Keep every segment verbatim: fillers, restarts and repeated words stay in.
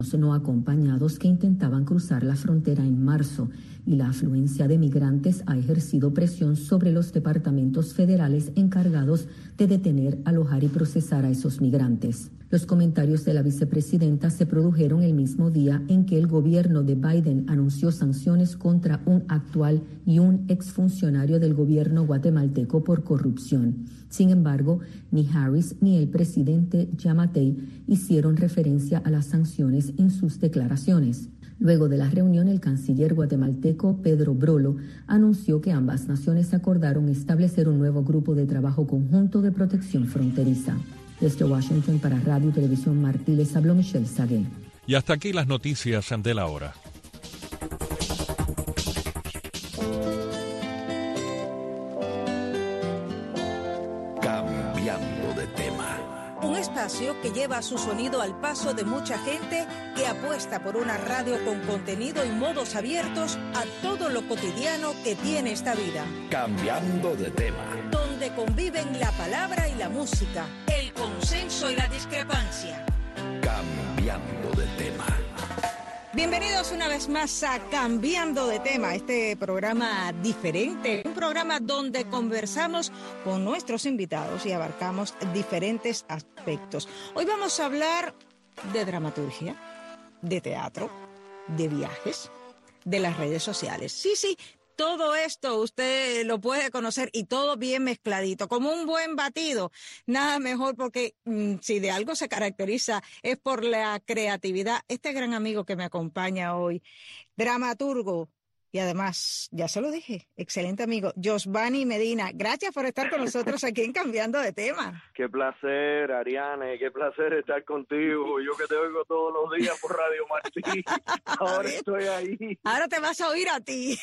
no acompañados que intentaban cruzar la frontera en marzo, y la afluencia de migrantes ha ejercido presión sobre los departamentos federales encargados de detener, alojar y procesar a esos migrantes. Los comentarios de la vicepresidenta se produjeron el mismo día en que el gobierno de Biden anunció sanciones contra un actual y un exfuncionario del gobierno guatemalteco por corrupción. Sin embargo, ni Harris ni el presidente Giammattei hicieron referencia a las sanciones en sus declaraciones. Luego de la reunión, el canciller guatemalteco Pedro Brolo anunció que ambas naciones acordaron establecer un nuevo grupo de trabajo conjunto de protección fronteriza. Desde Washington para Radio y Televisión Martí les habló Michelle Sagué. Y hasta aquí las noticias de la hora. Cambiando de tema. Un espacio que lleva su sonido al paso de mucha gente que apuesta por una radio con contenido y modos abiertos a todo lo cotidiano que tiene esta vida. Cambiando de tema. Donde conviven la palabra y la música, el consenso y la discrepancia. Cambiando de tema. Bienvenidos una vez más a Cambiando de Tema, este programa diferente, un programa donde conversamos con nuestros invitados y abarcamos diferentes aspectos. Hoy vamos a hablar de dramaturgia, de teatro, de viajes, de las redes sociales. Sí, sí, todo esto usted lo puede conocer y todo bien mezcladito, como un buen batido. Nada mejor porque mmm, si de algo se caracteriza es por la creatividad. Este gran amigo que me acompaña hoy, dramaturgo y además, ya se lo dije, excelente amigo, Josvani Medina. Gracias por estar con nosotros aquí en Cambiando de Tema. Qué placer, Ariane, qué placer estar contigo. Yo que te oigo todos los días por Radio Martí, ahora estoy ahí. Ahora te vas a oír a ti.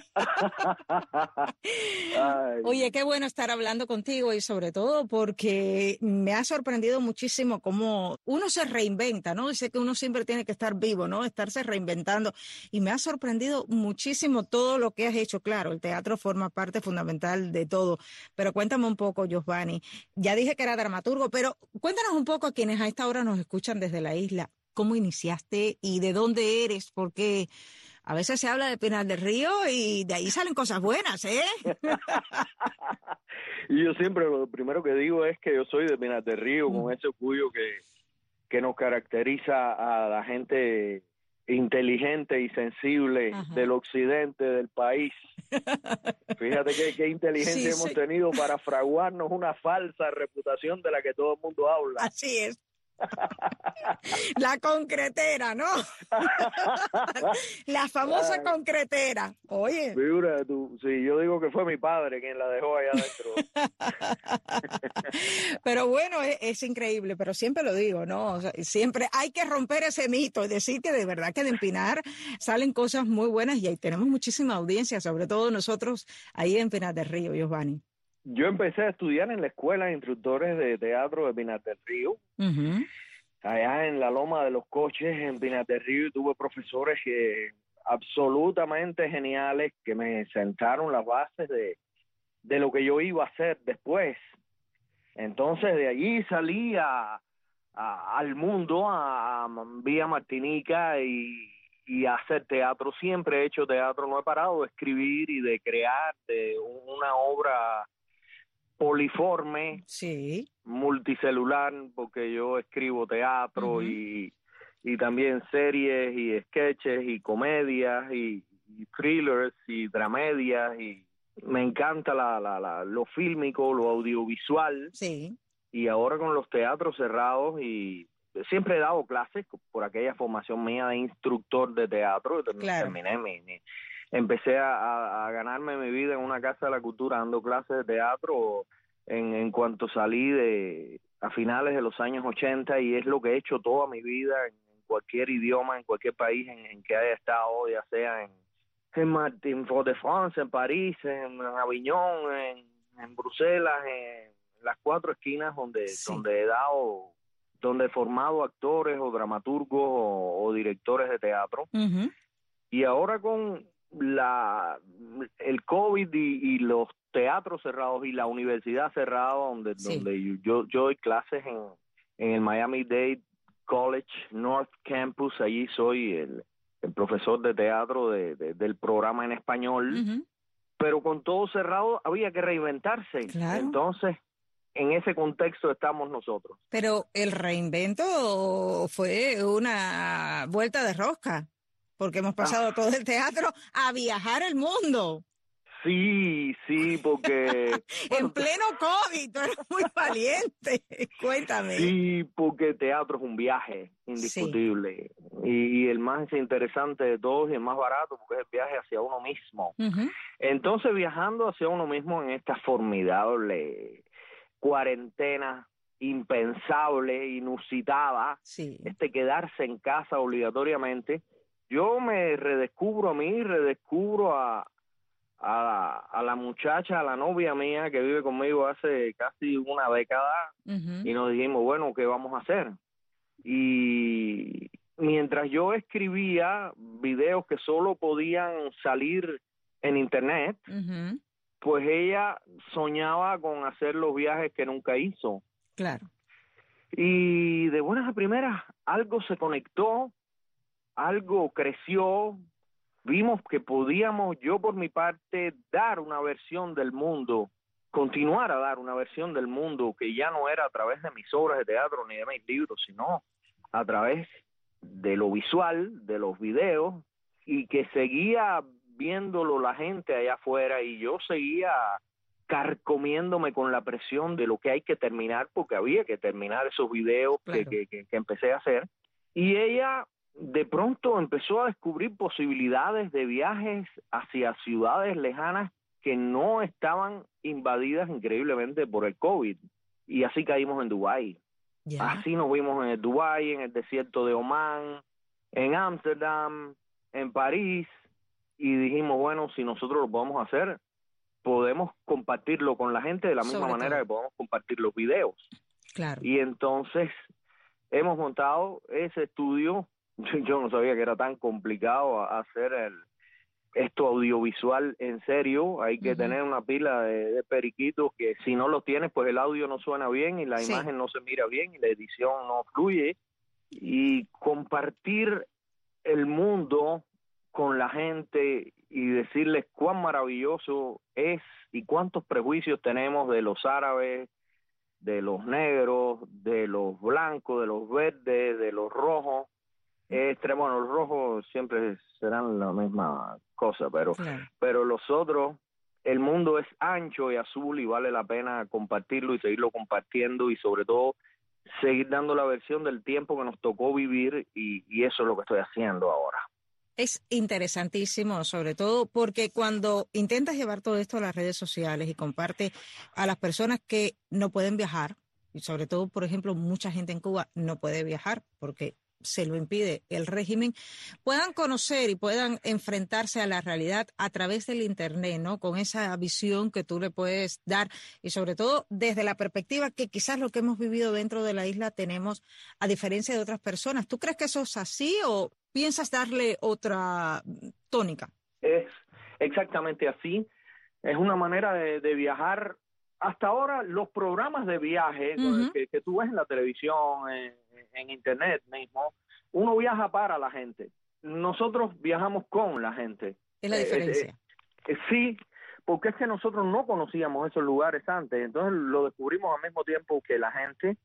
Oye, qué bueno estar hablando contigo y sobre todo porque me ha sorprendido muchísimo cómo uno se reinventa, ¿no? Dice que uno siempre tiene que estar vivo, ¿no? Estarse reinventando. Y me ha sorprendido muchísimo todo lo que has hecho. Claro, el teatro forma parte fundamental de todo. Pero cuéntame un poco, Josvani. Ya dije que era dramaturgo, pero cuéntanos un poco a quienes a esta hora nos escuchan desde la isla. ¿Cómo iniciaste y de dónde eres? Porque a veces se habla de Pinar del Río y de ahí salen cosas buenas, ¿eh? Y yo siempre lo primero que digo es que yo soy de Pinar del Río, mm. con ese orgullo que, que nos caracteriza a la gente inteligente y sensible Ajá. del occidente del país. Fíjate qué, qué inteligencia sí, hemos sí. tenido para fraguarnos una falsa reputación de la que todo el mundo habla. Así es. La concretera, ¿no? La famosa Ay. concretera. Oye. Figura tú, sí, yo digo que fue mi padre quien la dejó allá adentro. Pero bueno, es, es increíble, pero siempre lo digo, ¿no? O sea, siempre hay que romper ese mito y decir que de verdad que de Pinar salen cosas muy buenas y ahí tenemos muchísima audiencia, sobre todo nosotros ahí en Pinar del Río, Josvani. Yo empecé a estudiar en la Escuela de Instructores de Teatro de Pinar del Río, uh-huh. allá en la Loma de los Coches, en Pinar del Río, y tuve profesores que, absolutamente geniales que me sentaron las bases de, de lo que yo iba a hacer después. Entonces de allí salí a, a, al mundo, a, a Villa Martinica y, y a hacer teatro. Siempre he hecho teatro, no he parado de escribir y de crear de una obra poliforme, sí. multicelular, porque yo escribo teatro uh-huh. y, y también series y sketches y comedias y, y thrillers y dramedias y me encanta la, la, la, lo fílmico, lo audiovisual sí. y ahora con los teatros cerrados y siempre he dado clases por aquella formación mía de instructor de teatro, claro. terminé mi, mi empecé a, a ganarme mi vida en una casa de la cultura dando clases de teatro en, en cuanto salí de a finales de los años ochenta y es lo que he hecho toda mi vida en, en cualquier idioma, en cualquier país en, en que haya estado, ya sea en, en Martin Fort-de-France, en París, en, en Aviñón, en, en Bruselas, en las cuatro esquinas donde, sí. donde he dado, donde he formado actores o dramaturgos o, o directores de teatro. Uh-huh. Y ahora con la el COVID y, y los teatros cerrados y la universidad cerrada donde sí. donde yo yo doy clases en en el Miami-Dade College North Campus. Allí soy el, el profesor de teatro de, de, del programa en español. Uh-huh. Pero con todo cerrado había que reinventarse. Claro. Entonces, en ese contexto estamos nosotros. Pero el reinvento fue una vuelta de rosca, porque hemos pasado ah. todo el teatro a viajar el mundo. Sí, sí, porque... en pleno COVID, tú eres muy valiente. Cuéntame. Sí, porque teatro es un viaje indiscutible. Sí. Y, y el más interesante de todos y el más barato, porque es el viaje hacia uno mismo. Uh-huh. Entonces, viajando hacia uno mismo en esta formidable cuarentena impensable, inusitada, sí. este quedarse en casa obligatoriamente, yo me redescubro a mí, redescubro a... A la, a la muchacha, a la novia mía que vive conmigo hace casi una década, uh-huh. y nos dijimos, bueno, ¿qué vamos a hacer? Y mientras yo escribía videos que solo podían salir en internet, uh-huh. pues ella soñaba con hacer los viajes que nunca hizo. Claro. Y de buenas a primeras, algo se conectó, algo creció. Vimos que podíamos, yo por mi parte, dar una versión del mundo, continuar a dar una versión del mundo que ya no era a través de mis obras de teatro ni de mis libros, sino a través de lo visual, de los videos, y que seguía viéndolo la gente allá afuera y yo seguía carcomiéndome con la presión de lo que hay que terminar, porque había que terminar esos videos claro. que, que, que empecé a hacer. Y ella... de pronto empezó a descubrir posibilidades de viajes hacia ciudades lejanas que no estaban invadidas increíblemente por el COVID. Y así caímos en Dubái. Yeah. Así nos vimos en el Dubái, en el desierto de Omán, en Ámsterdam, en París. Y dijimos, bueno, si nosotros lo podemos hacer, podemos compartirlo con la gente de la misma Sobre manera todo. que podemos compartir los videos. Claro. Y entonces hemos montado ese estudio. Yo no sabía que era tan complicado hacer el, esto audiovisual en serio. Hay que uh-huh. tener una pila de, de periquitos que si no los tienes, pues el audio no suena bien y la sí. imagen no se mira bien y la edición no fluye. Y compartir el mundo con la gente y decirles cuán maravilloso es y cuántos prejuicios tenemos de los árabes, de los negros, de los blancos, de los verdes, de los rojos. Este, bueno, los rojos siempre serán la misma cosa, pero, claro. pero los otros, el mundo es ancho y azul y vale la pena compartirlo y seguirlo compartiendo y sobre todo seguir dando la versión del tiempo que nos tocó vivir y, y eso es lo que estoy haciendo ahora. Es interesantísimo, sobre todo porque cuando intentas llevar todo esto a las redes sociales y comparte a las personas que no pueden viajar, y sobre todo, por ejemplo, mucha gente en Cuba no puede viajar porque se lo impide el régimen, puedan conocer y puedan enfrentarse a la realidad a través del Internet, ¿no? Con esa visión que tú le puedes dar y sobre todo desde la perspectiva que quizás lo que hemos vivido dentro de la isla tenemos a diferencia de otras personas. ¿Tú crees que eso es así o piensas darle otra tónica? Es exactamente así. Es una manera de, de viajar. Hasta ahora los programas de viaje uh-huh. que, que tú ves en la televisión, en, en internet mismo, uno viaja para la gente. Nosotros viajamos con la gente. Es la diferencia. Eh, eh, eh, sí, porque es que nosotros no conocíamos esos lugares antes, entonces lo descubrimos al mismo tiempo que la gente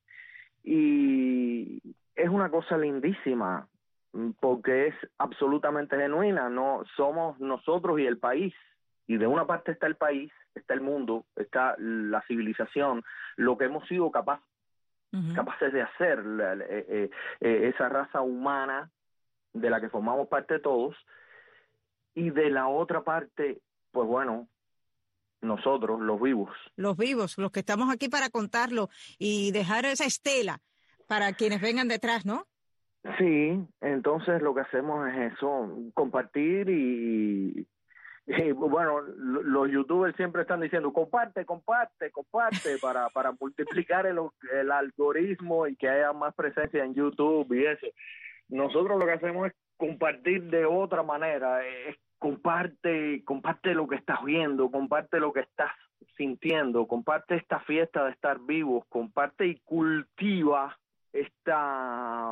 y es una cosa lindísima porque es absolutamente genuina. No somos nosotros y el país. Y de una parte está el país, está el mundo, está la civilización, lo que hemos sido capaz, uh-huh. capaces de hacer, la, la, eh, eh, esa raza humana de la que formamos parte todos. Y de la otra parte, pues bueno, nosotros, los vivos. Los vivos, los que estamos aquí para contarlo y dejar esa estela para quienes vengan detrás, ¿no? Sí, entonces lo que hacemos es eso, compartir y... Y bueno, los youtubers siempre están diciendo comparte, comparte, comparte para, para multiplicar el, el algoritmo y que haya más presencia en YouTube y eso. Nosotros lo que hacemos es compartir de otra manera, es comparte, comparte lo que estás viendo, comparte lo que estás sintiendo, comparte esta fiesta de estar vivos, comparte y cultiva esta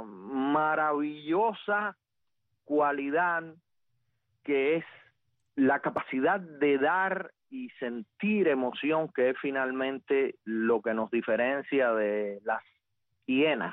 maravillosa cualidad que es la capacidad de dar y sentir emoción, que es finalmente lo que nos diferencia de las hienas.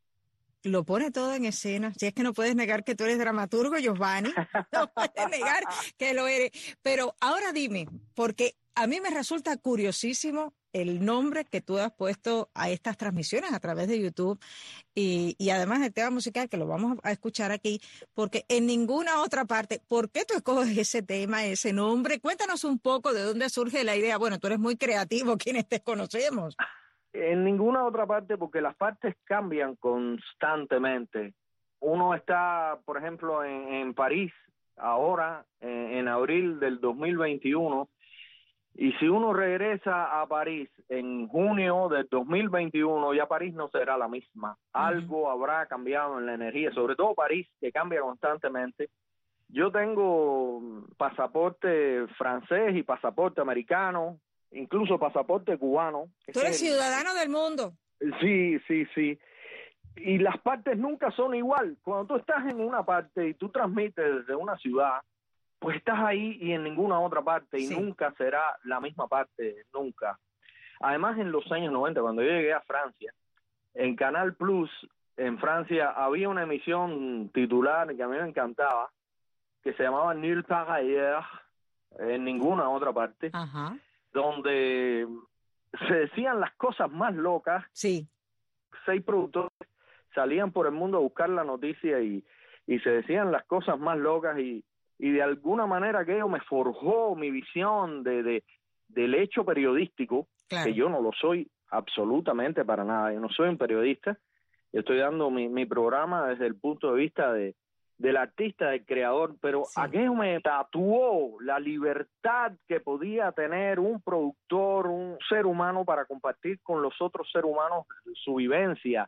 Lo pone todo en escena. Si es que no puedes negar que tú eres dramaturgo, Giovanni, no puedes negar que lo eres. Pero ahora dime, porque a mí me resulta curiosísimo el nombre que tú has puesto a estas transmisiones a través de YouTube y, y además el tema musical que lo vamos a escuchar aquí, porque en ninguna otra parte, ¿por qué tú escoges ese tema, ese nombre? Cuéntanos un poco de dónde surge la idea. Bueno, tú eres muy creativo, quienes te conocemos. En ninguna otra parte, porque las partes cambian constantemente. Uno está, por ejemplo, en, en París, ahora, en, en abril del dos mil veintiuno, y si uno regresa a París en junio del dos mil veintiuno, ya París no será la misma. Uh-huh. Algo habrá cambiado en la energía, sobre todo París, que cambia constantemente. Yo tengo pasaporte francés y pasaporte americano, incluso pasaporte cubano. Tú eres el ciudadano del mundo. Sí, sí, sí. Y las partes nunca son igual. Cuando tú estás en una parte y tú transmites desde una ciudad, pues estás ahí y en ninguna otra parte, y sí. Nunca será la misma parte, nunca. Además, en los años noventa, cuando yo llegué a Francia, en Canal Plus, en Francia, había una emisión titular que a mí me encantaba, que se llamaba Nulle part ailleurs, en ninguna otra parte, Ajá. donde se decían las cosas más locas. Sí. Seis productores salían por el mundo a buscar la noticia y, y se decían las cosas más locas, y y de alguna manera aquello me forjó mi visión de, de del hecho periodístico, claro. Que yo no lo soy absolutamente para nada. Yo no soy un periodista. Yo estoy dando mi, mi programa desde el punto de vista de del artista, del creador, pero sí. Aquello me tatuó la libertad que podía tener un productor, un ser humano, para compartir con los otros seres humanos su vivencia.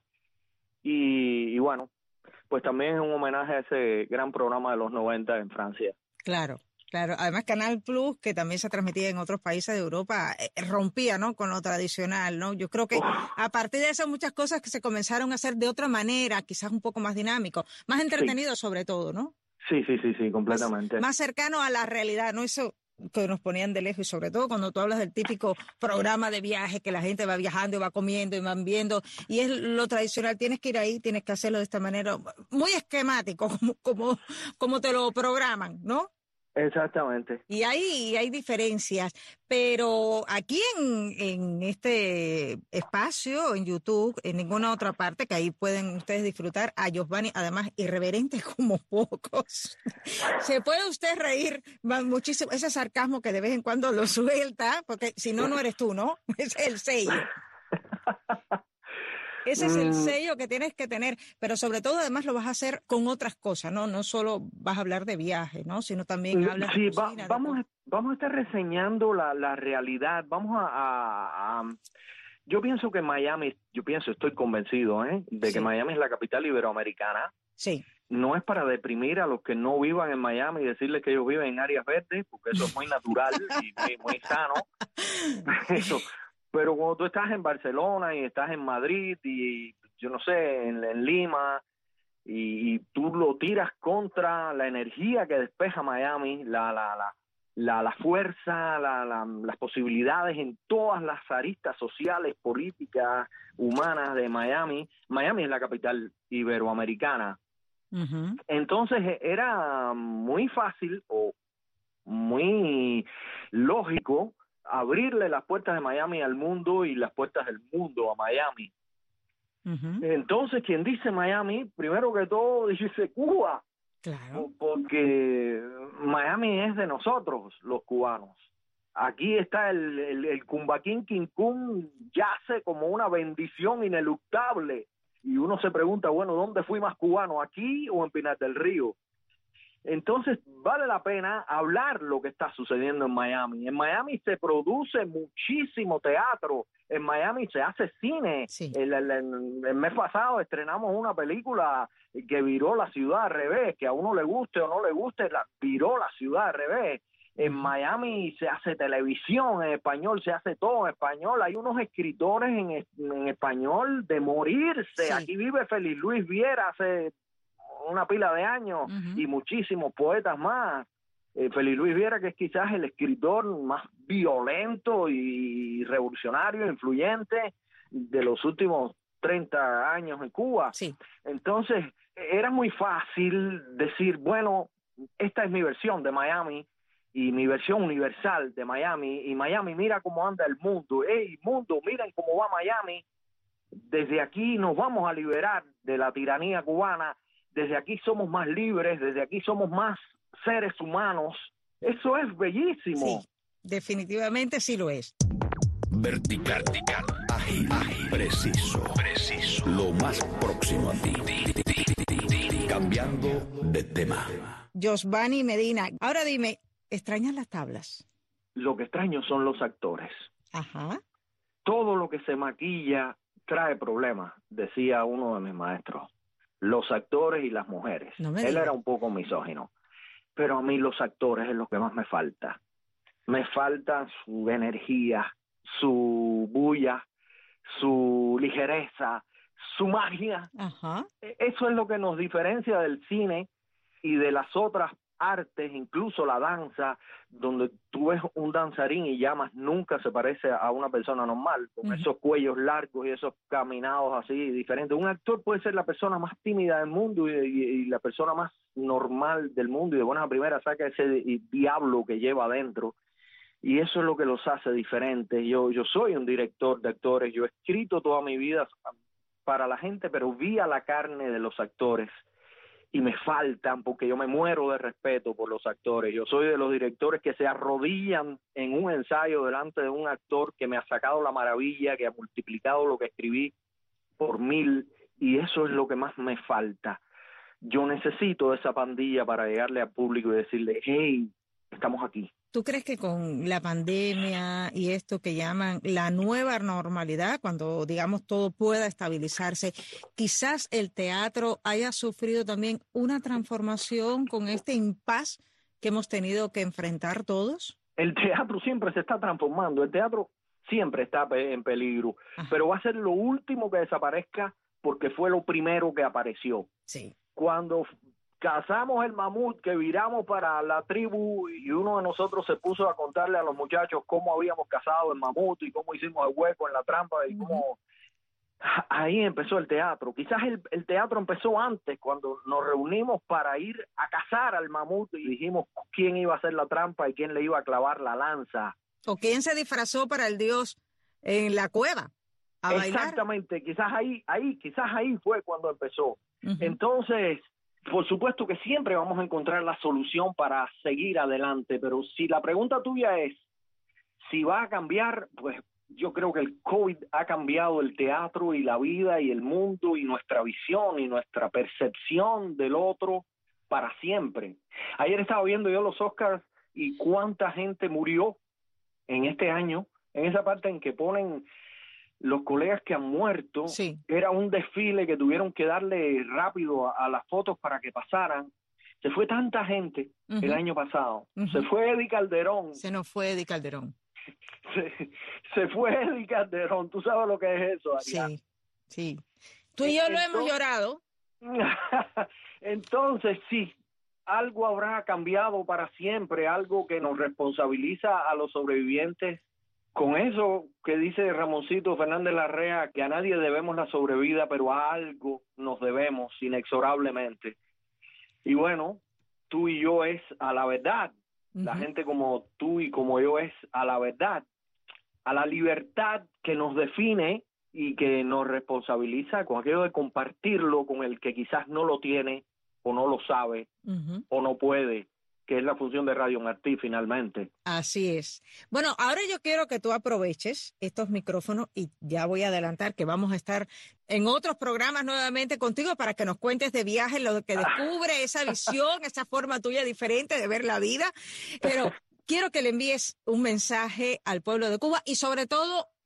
Y, y bueno, pues también es un homenaje a ese gran programa de los noventa en Francia. Claro, claro. Además, Canal Plus, que también se transmitía en otros países de Europa, eh, rompía, ¿no?, con lo tradicional, ¿no? Yo creo que Uf. a partir de eso muchas cosas que se comenzaron a hacer de otra manera, quizás un poco más dinámico, más entretenido, sí. Sobre todo, ¿no? Sí, sí, sí, sí, completamente. Más, más cercano a la realidad, ¿no? Eso que nos ponían de lejos, y sobre todo cuando tú hablas del típico programa de viaje, que la gente va viajando y va comiendo y van viendo, y es lo tradicional, tienes que ir ahí, tienes que hacerlo de esta manera, muy esquemático, como, como, como te lo programan, ¿no? Exactamente. Y hay, hay diferencias, pero aquí en, en este espacio, en YouTube, en ninguna otra parte, que ahí pueden ustedes disfrutar a Giovanni, además irreverente como pocos. Se puede usted reír muchísimo, ese sarcasmo que de vez en cuando lo suelta, porque si no, no eres tú, ¿no? Ese es el sello. Ese es el sello que tienes que tener, pero sobre todo además lo vas a hacer con otras cosas, ¿no? No solo vas a hablar de viaje, ¿no? Sino también hablas sí, de cocina. Va, vamos, de... a, vamos a estar reseñando la, la realidad, vamos a, a, a... Yo pienso que Miami, yo pienso, estoy convencido, ¿eh? De sí. que Miami es la capital iberoamericana. Sí. No es para deprimir a los que no vivan en Miami y decirles que ellos viven en áreas verdes, porque eso es muy natural y muy, muy sano. Eso. Pero cuando tú estás en Barcelona y estás en Madrid y yo no sé, en, en Lima, y, y tú lo tiras contra la energía que despeja Miami, la la la la, la fuerza, la, la, las posibilidades en todas las aristas sociales, políticas, humanas de Miami. Miami es la capital iberoamericana. Uh-huh. Entonces era muy fácil o muy lógico abrirle las puertas de Miami al mundo y las puertas del mundo a Miami. Uh-huh. Entonces, quien dice Miami, primero que todo dice Cuba. Claro. Porque Miami es de nosotros, los cubanos. Aquí está el, el, el Cumbaquín Quincún, yace como una bendición ineluctable. Y uno se pregunta, bueno, ¿dónde fui más cubano, aquí o en Pinar del Río? Entonces vale la pena hablar lo que está sucediendo en Miami. En Miami se produce muchísimo teatro, en Miami se hace cine. Sí. El, el, el, el mes pasado estrenamos una película que viró la ciudad al revés, que a uno le guste o no le guste, la, viró la ciudad al revés. En Miami se hace televisión en español, se hace todo en español. Hay unos escritores en, en español de morirse. Sí. Aquí vive Félix Luis Viera hace una pila de años uh-huh. y muchísimos poetas más. Eh, Félix Luis Viera, que es quizás el escritor más violento y revolucionario, influyente de los últimos treinta años en Cuba. Sí. Entonces, era muy fácil decir, bueno, esta es mi versión de Miami, y mi versión universal de Miami, y Miami, mira cómo anda el mundo, hey, mundo, miren cómo va Miami, desde aquí nos vamos a liberar de la tiranía cubana, desde aquí somos más libres, desde aquí somos más seres humanos, eso es bellísimo. Sí, definitivamente sí lo es. Vertical, vertical, ágil, ágil, preciso, preciso, lo más próximo a ti, cambiando de tema. Josvani Medina, ahora dime, ¿extrañas las tablas? Lo que extraño son los actores. Ajá. Todo lo que se maquilla trae problemas, decía uno de mis maestros. Los actores y las mujeres. No me Él digas. era un poco misógino, pero a mí los actores es lo que más me falta. Me falta su energía, su bulla, su ligereza, su magia. Ajá. Eso es lo que nos diferencia del cine y de las otras artes, incluso la danza, donde tú ves un danzarín y llamas, nunca se parece a una persona normal, con uh-huh. esos cuellos largos y esos caminados así diferentes. Un actor puede ser la persona más tímida del mundo y, y, y la persona más normal del mundo, y de buenas a primeras saca ese diablo que lleva adentro, y eso es lo que los hace diferentes. Yo, yo soy un director de actores, yo he escrito toda mi vida para la gente, pero vi a la carne de los actores, y me faltan, porque yo me muero de respeto por los actores. Yo soy de los directores que se arrodillan en un ensayo delante de un actor que me ha sacado la maravilla, que ha multiplicado lo que escribí por mil, y eso es lo que más me falta. Yo necesito esa pandilla para llegarle al público y decirle, hey, estamos aquí. ¿Tú crees que con la pandemia y esto que llaman la nueva normalidad, cuando digamos todo pueda estabilizarse, quizás el teatro haya sufrido también una transformación con este impas que hemos tenido que enfrentar todos? El teatro siempre se está transformando, el teatro siempre está en peligro, Ajá. pero va a ser lo último que desaparezca porque fue lo primero que apareció. Sí. Cuando cazamos el mamut, que viramos para la tribu, y uno de nosotros se puso a contarle a los muchachos cómo habíamos cazado el mamut y cómo hicimos el hueco en la trampa y uh-huh. cómo... Ahí empezó el teatro. Quizás el, el teatro empezó antes, cuando nos reunimos para ir a cazar al mamut y dijimos quién iba a hacer la trampa y quién le iba a clavar la lanza. O quién se disfrazó para el dios en la cueva a bailar. Exactamente, quizás ahí, ahí, quizás ahí fue cuando empezó. Uh-huh. Entonces... Por supuesto que siempre vamos a encontrar la solución para seguir adelante, pero si la pregunta tuya es si va a cambiar, pues yo creo que el COVID ha cambiado el teatro y la vida y el mundo y nuestra visión y nuestra percepción del otro para siempre. Ayer estaba viendo yo los Oscars y cuánta gente murió en este año, en esa parte en que ponen los colegas que han muerto. Sí. Era un desfile que tuvieron que darle rápido a, a las fotos para que pasaran. Se fue tanta gente uh-huh. el año pasado. Uh-huh. Se fue Eddie Calderón. Se nos fue Eddie Calderón. Se, se fue Eddie Calderón. ¿Tú sabes lo que es eso, Ariana? Sí, sí. Tú y yo Entonces, lo hemos llorado. Entonces, sí, algo habrá cambiado para siempre, algo que nos responsabiliza a los sobrevivientes. Con eso que dice Ramoncito Fernández Larrea, que a nadie debemos la sobrevida, pero a algo nos debemos inexorablemente. Y bueno, tú y yo es a la verdad. Uh-huh. La gente como tú y como yo es a la verdad, a la libertad que nos define y que nos responsabiliza con aquello de compartirlo con el que quizás no lo tiene o no lo sabe uh-huh. o no puede, que es la función de Radio Martí finalmente. Así es. Bueno, ahora yo quiero que tú aproveches estos micrófonos y ya voy a adelantar que vamos a estar en otros programas nuevamente contigo para que nos cuentes de viajes, lo que descubre, esa visión, esa forma tuya diferente de ver la vida. Pero quiero que le envíes un mensaje al pueblo de Cuba y sobre todo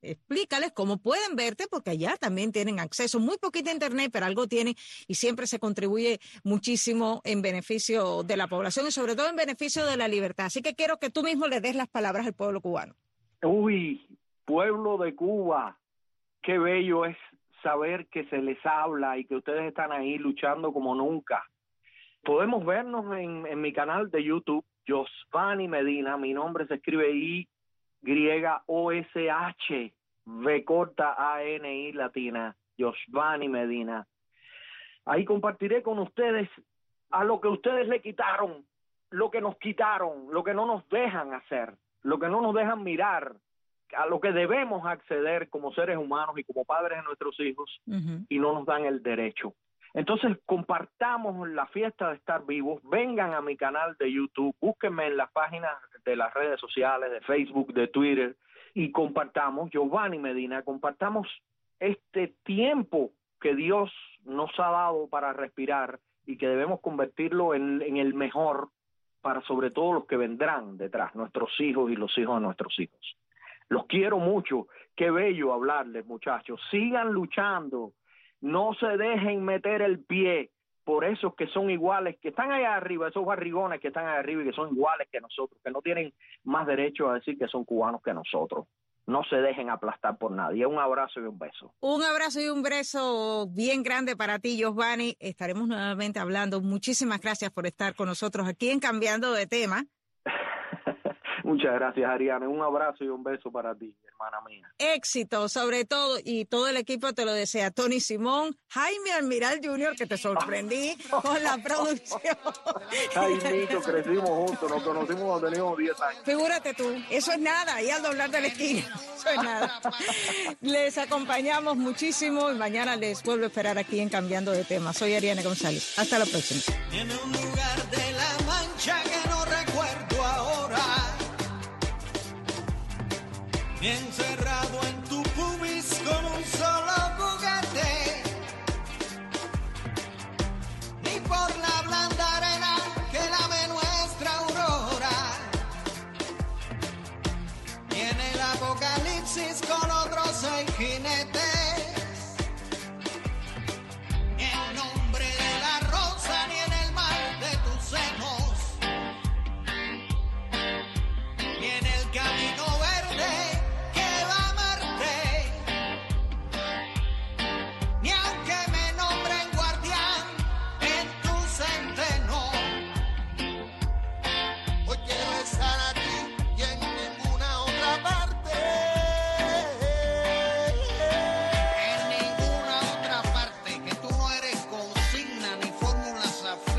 explícales cómo pueden verte, porque allá también tienen acceso, muy poquita internet, pero algo tienen y siempre se contribuye muchísimo en beneficio de la población y sobre todo en beneficio de la libertad. Así que quiero que tú mismo le des las palabras al pueblo cubano. Uy, pueblo de Cuba, qué bello es saber que se les habla y que ustedes están ahí luchando como nunca. Podemos vernos en, en mi canal de YouTube, Yosvani Medina. Mi nombre se escribe I Y O S H V corta A N I latina, Yosvani Medina. Ahí compartiré con ustedes a lo que ustedes le quitaron, lo que nos quitaron, lo que no nos dejan hacer, lo que no nos dejan mirar, a lo que debemos acceder como seres humanos y como padres de nuestros hijos, uh-huh. y no nos dan el derecho. Entonces, compartamos la fiesta de estar vivos, vengan a mi canal de YouTube, búsquenme en las páginas de las redes sociales, de Facebook, de Twitter, y compartamos, Yosvani Medina, compartamos este tiempo que Dios nos ha dado para respirar y que debemos convertirlo en, en el mejor para sobre todo los que vendrán detrás, nuestros hijos y los hijos de nuestros hijos. Los quiero mucho, qué bello hablarles, muchachos. Sigan luchando, no se dejen meter el pie por esos que son iguales, que están allá arriba, esos barrigones que están allá arriba y que son iguales que nosotros, que no tienen más derecho a decir que son cubanos que nosotros. No se dejen aplastar por nadie. Un abrazo y un beso. Un abrazo y un beso bien grande para ti, Yosvani. Estaremos nuevamente hablando. Muchísimas gracias por estar con nosotros aquí en Cambiando de Tema. Muchas gracias, Ariane. Un abrazo y un beso para ti, hermana mía. Éxito, sobre todo, y todo el equipo te lo desea. Tony Simón, Jaime Almiral junior, que te sorprendí con la producción. Jaimito, crecimos juntos, nos conocimos cuando teníamos diez años. Figúrate tú, eso es nada, y al doblar de la esquina, eso es nada. Les acompañamos muchísimo y mañana les vuelvo a esperar aquí en Cambiando de Tema. Soy Ariane González. Hasta la próxima. En un lugar de la Mancha que no recuerdo ahora, ni encerrado en tu pubis con un solo juguete, ni por la blanda arena que lame nuestra aurora, ni en el apocalipsis con otros seis jinetes, ni en nombre de la rosa, ni en el mal de tus senos, ni en el camino verde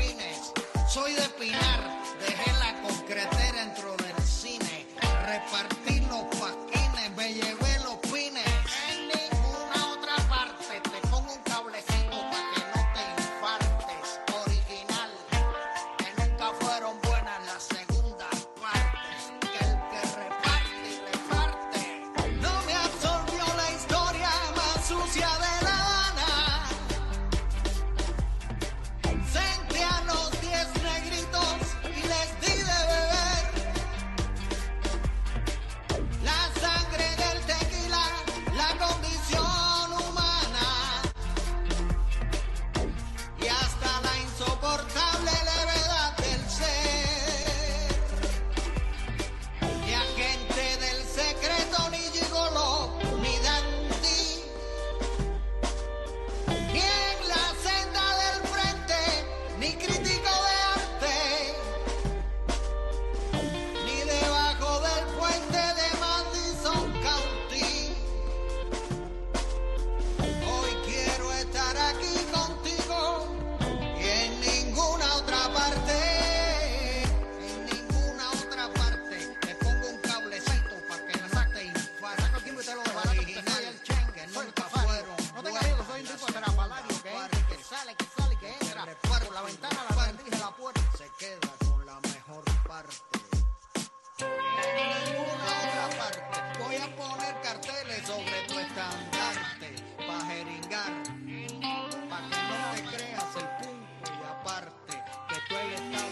soy de Pinar, dejé la concretera dentro del cine, repartí